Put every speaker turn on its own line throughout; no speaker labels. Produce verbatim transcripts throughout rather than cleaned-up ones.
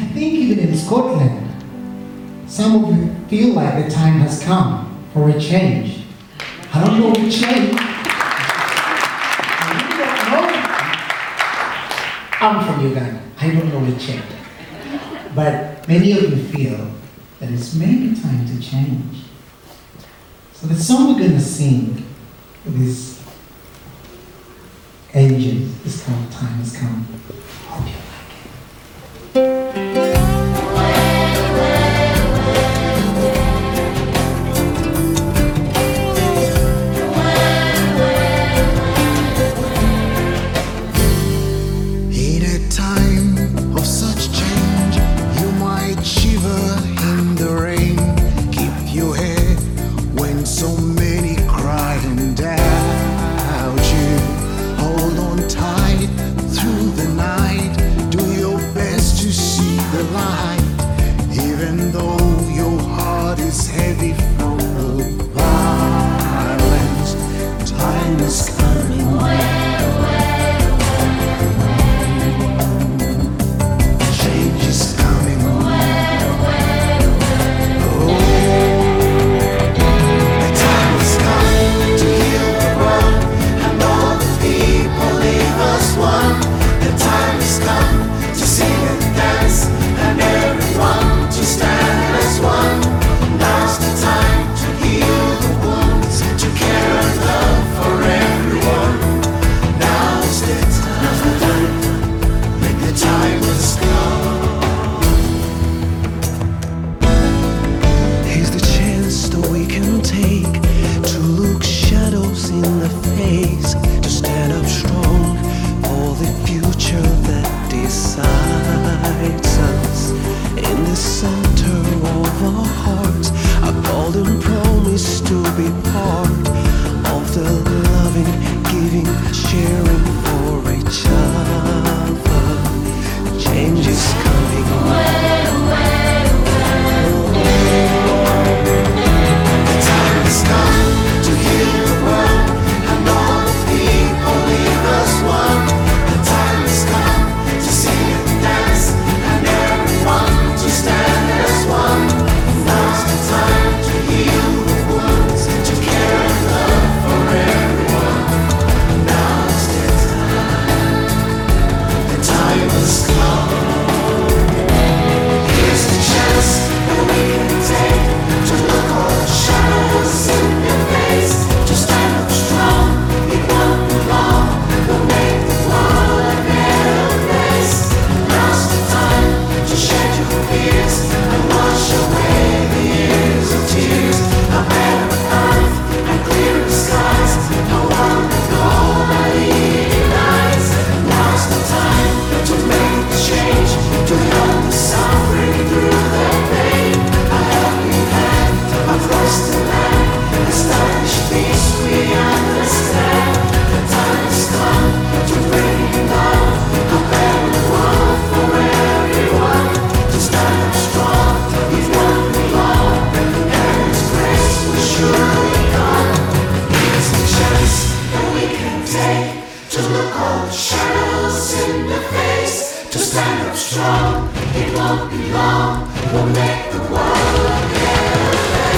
think even in Scotland, some of you feel like the time has come for a change. I don't know which change. I don't know. I'm from Uganda. I don't know which change. But many of you feel that it's maybe time to change. So the song we're going to sing with this engine is called Time Has Come. Hope you like it.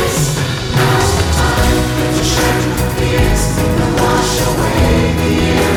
Wash away the years.